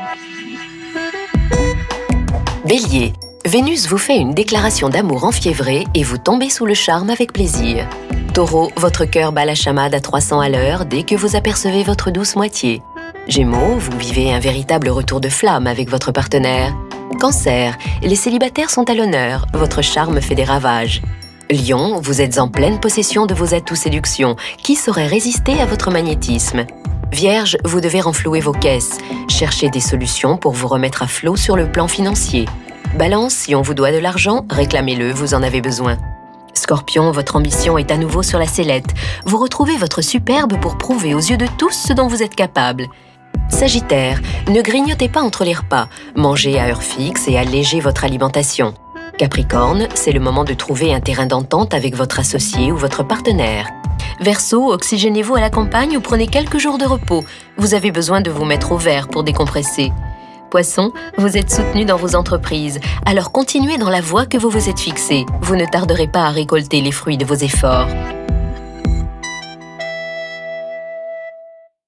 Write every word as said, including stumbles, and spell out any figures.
Bélier, Vénus vous fait une déclaration d'amour enfiévrée et vous tombez sous le charme avec plaisir. Taureau, votre cœur bat la chamade à trois cents à l'heure dès que vous apercevez votre douce moitié. Gémeaux, vous vivez un véritable retour de flamme avec votre partenaire. Cancer, les célibataires sont à l'honneur, votre charme fait des ravages. Lion, vous êtes en pleine possession de vos atouts séduction. Qui saurait résister à votre magnétisme? Vierge, vous devez renflouer vos caisses. Cherchez des solutions pour vous remettre à flot sur le plan financier. Balance, si on vous doit de l'argent, réclamez-le, vous en avez besoin. Scorpion, votre ambition est à nouveau sur la sellette. Vous retrouvez votre superbe pour prouver aux yeux de tous ce dont vous êtes capable. Sagittaire, ne grignotez pas entre les repas. Mangez à heure fixe et allégez votre alimentation. Capricorne, c'est le moment de trouver un terrain d'entente avec votre associé ou votre partenaire. Verseau, oxygénez-vous à la campagne ou prenez quelques jours de repos. Vous avez besoin de vous mettre au vert pour décompresser. Poisson, vous êtes soutenu dans vos entreprises, alors continuez dans la voie que vous vous êtes fixée. Vous ne tarderez pas à récolter les fruits de vos efforts.